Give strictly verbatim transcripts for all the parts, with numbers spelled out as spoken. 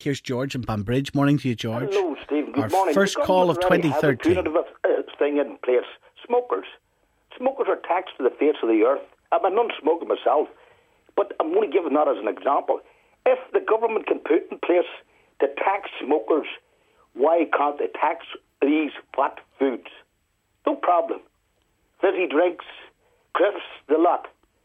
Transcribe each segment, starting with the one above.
Here's George in Banbridge. Morning to you, George. Hello, Stephen. Good Our morning. first call of twenty thirteen. Have a punitive uh, thing in place. Smokers. Smokers are taxed to the face of the earth. I'm a non-smoker myself, but I'm only giving that as an example. If the government can put in place to tax smokers, why can't they tax these fat foods? No problem. Fizzy drinks, crisps, the lot.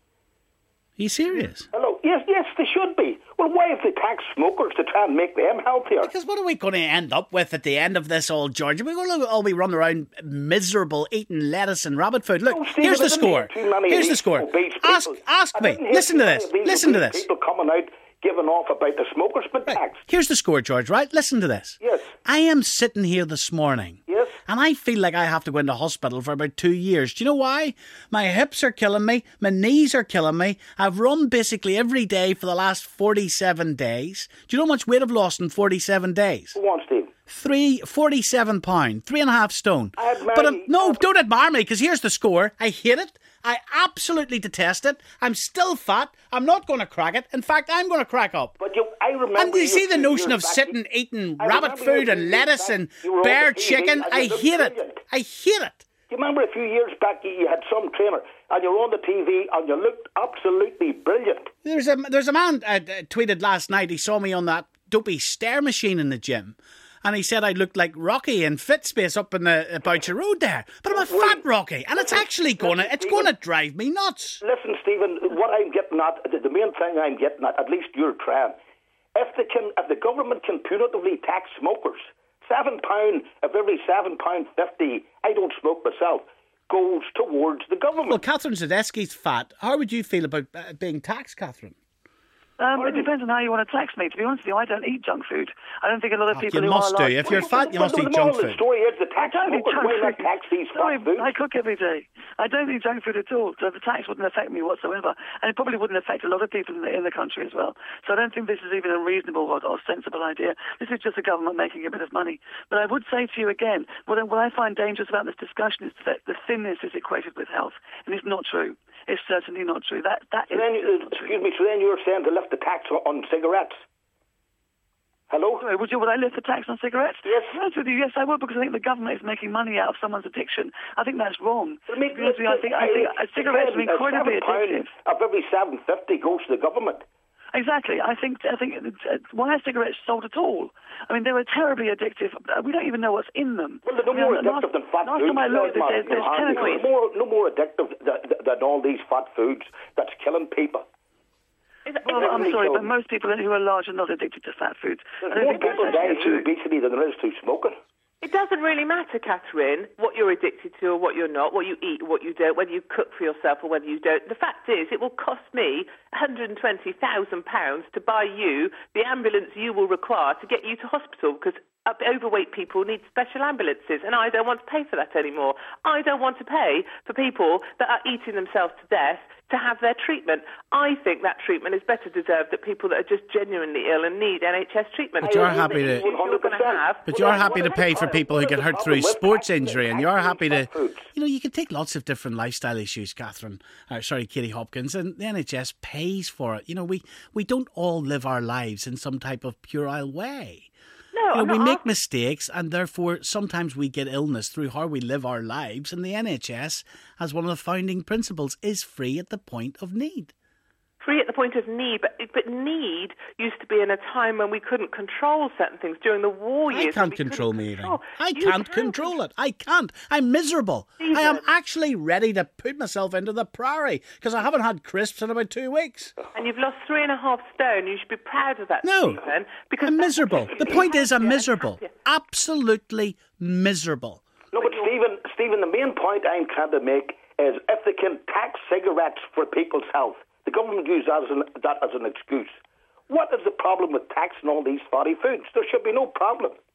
Are you serious? Hello. Yes, yes, they should be. Well, why have they taxed smokers to try and make them healthier? Because what are we going to end up with at the end of this, all George? Are we going to all be running around miserable, eating lettuce and rabbit food? Look, Oh, Stephen, here's the I didn't score. hear too many Here's of the these score. obese Ask, people. ask I me. didn't hear Listen too to many this. of these Listen to obese this. People coming out giving off about the smokers been Right. taxed. Here's the score, George, right? Listen to this. Yes. I am sitting here this morning. Yes. And I feel like I have to go into hospital for about two years. Do you know why? My hips are killing me. My knees are killing me. I've run basically every day for the last forty-seven days. Do you know how much weight I've lost in forty-seven days? Go on, Steve. Three, forty-seven pound, three and a half stone. I admire But um, you. no, I- don't admire me, because here's the score. I hate it. I absolutely detest it. I'm still fat. I'm not going to crack it. In fact, I'm going to crack up. But you, I remember. And do you you see the two notion years of back, sitting, you- eating I rabbit remember you food two and years lettuce back, and you were on bear the T V chicken? and I you looked hate it. brilliant. I hate it. Do you remember a few years back you, you had some trainer and you were on the T V and you looked absolutely brilliant? There's a there's a man uh, uh, tweeted last night. He saw me on that dopey stair machine in the gym, and he said I looked like Rocky in Fitspace up in the uh, Boucher Road there. But I'm a Well, fat Rocky, and it's actually gonna it's Stephen, gonna drive me nuts. Listen, Stephen, what I'm getting at, the, the main thing I'm getting at, at least you're trying, if they can, if the government can punitively tax smokers, seven pound of every seven pound fifty, I don't smoke myself, goes towards the government. Well, Catherine Zadesky's fat. How would you feel about uh, being taxed, Catherine? Um, it depends on how you want to tax me. To be honest with you, I don't eat junk food. I don't think a lot of Oh, people you who must are do. like... If you're fat, you But must the eat moral junk of the food. story is the I tax don't eat smokers. junk Why not food. tax these Sorry, fat foods? I cook every day. I don't eat junk food at all, so the tax wouldn't affect me whatsoever. And it probably wouldn't affect a lot of people in the, in the country as well. So I don't think this is even a reasonable or, or sensible idea. This is just a government making a bit of money. But I would say to you again, what, I- what I find dangerous about this discussion is that the thinness is equated with health. And it's not true. It's certainly not true. That that So is then, you- not true. excuse me, so then you're saying to lift the tax on cigarettes? Hello? Sorry, would you, would I lift the tax on cigarettes? Yes. To be honest with you, yes, I would, because I think the government is making money out of someone's addiction. I think that's wrong. I mean, To be honest with you, I think, I think uh, cigarettes are incredibly addictive. Of every seven fifty goes to the government. Exactly. I think, I think uh, why are cigarettes sold at all? I mean, they were terribly addictive. Uh, We don't even know what's in them. Well, they're no I mean, more last, addictive than fat last foods. time I looked, They're there's, there's harmful. chemicals. No more, no more addictive than, than all these fat foods that's killing people. Well, I'm sorry, but most people who are large are not addicted to fat foods. There's I don't more think that's people dying actually through true. obesity than there is through smoking. It doesn't really matter, Catherine, what you're addicted to or what you're not, what you eat or what you don't, whether you cook for yourself or whether you don't. The fact is, it will cost me one hundred twenty thousand pounds to buy you the ambulance you will require to get you to hospital, because overweight people need special ambulances, and I don't want to pay for that anymore. I don't want to pay for people that are eating themselves to death to have their treatment. I think that treatment is better deserved than people that are just genuinely ill and need N H S treatment. But you're I think happy the to- issues you're gonna have- But you're happy to pay for people who get hurt through sports injury, and you're happy to, you know, you can take lots of different lifestyle issues, Catherine, uh, sorry, Katie Hopkins, and the N H S pays for it. You know, we, we don't all live our lives in some type of puerile way. No, You know, I'm we not make asking- mistakes, and therefore sometimes we get illness through how we live our lives, and the N H S, as one of the founding principles, is free at the point of need. free at the point of need, but but need used to be in a time when we couldn't control certain things during the war I years. can't we control couldn't me eating. control. I You can't can control it. I can't. I'm miserable. I am Stephen. actually ready to put myself into the prairie because I haven't had crisps in about two weeks. And you've lost three and a half stone. You should be proud of that, No, Stephen. Because I'm that's miserable. what makes The you point is I'm happier and miserable. happier. Absolutely miserable. No, but Stephen, Stephen, the main point I'm trying to make is if they can tax cigarettes for people's health, the government uses that as an, that as an excuse. What is the problem with taxing all these fatty foods? There should be no problem.